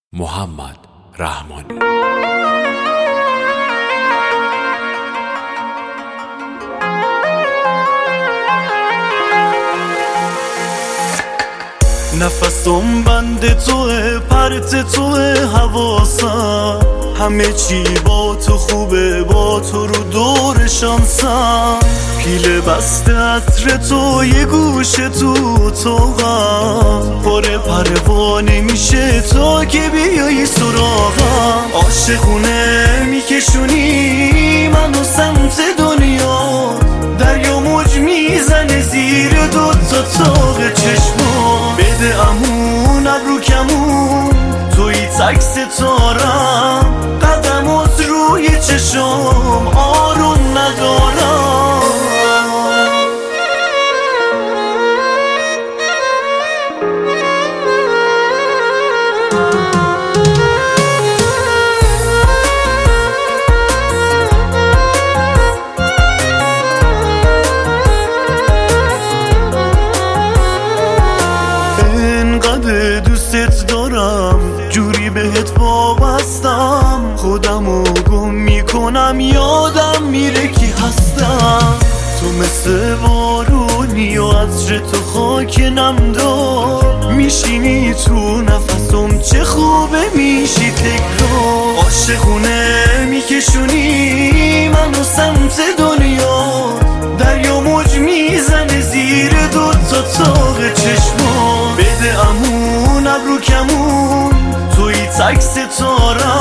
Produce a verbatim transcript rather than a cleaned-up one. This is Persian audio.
محمد رحمانی. نفسم بند توه، پرت توه، حواسم همه چی با تو خوبه، با تو رو دور شانسم. پیله بسته عطر تو، یه گوشه تو اتاقم، پاره پروانه میشه تا که بیایی سراغم. عاشقونه میکشونی منو سمت دنیا، دریا موج میزنه زیر دو تا تاق چشمام. بده امون ابرو کمون، توی تک ستارم، قدمات روی چشام آروم ندارم. انقدر دوستت دارم، جوری بهت وابستم، خودمو گم میکنم، یادم میره کی هستم. تو مثل بارونی و عطر تو خاک نمدار، میشینی تو نفسم، چه خوبه میشی تکرار. عاشقونه میکشونی منو سمت دنیا، دریا موج میزنه زیر دو تا تاق چشمام. بده امون ابرو کمون، توی تک ستارم،